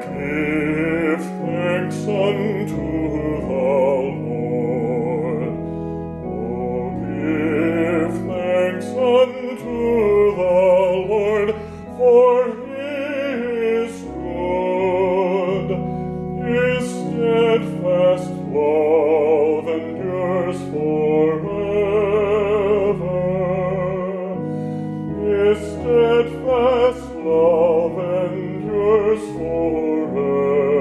give thanks unto the Lord. Oh, give thanks unto the Lord, for he is good. His steadfast love endures forever. His steadfast love endures forever.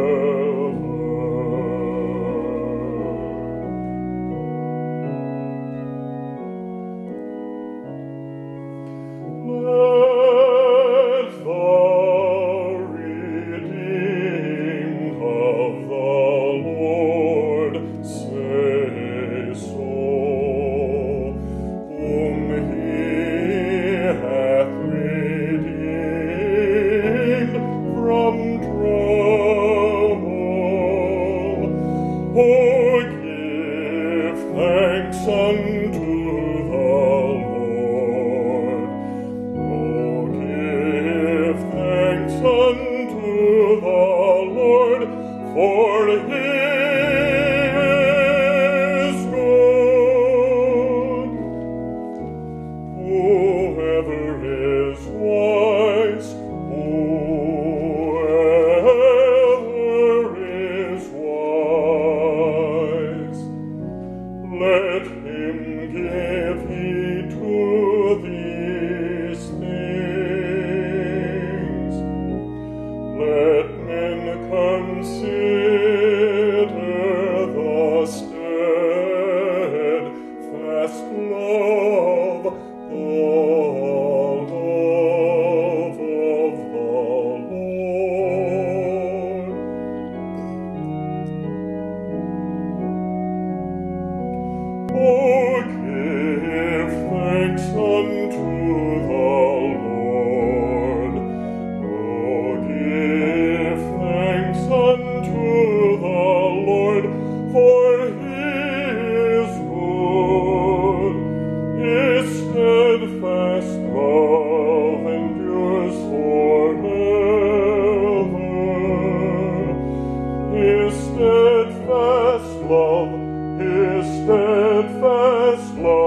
Let the redeemed of the Lord say so, whom he hath redeemed from trouble. Oh, give thanks unto the Lord. Oh, give thanks unto the Lord, for he is good. Whoever is wise, whoever is wise, let him give heed to these things. Let men consider the steadfast love, the love of the Lord. Oh, give thanks unto the Lord. Oh, give thanks unto the Lord, for he is good. His steadfast love endures forever. His steadfast love, his steadfast love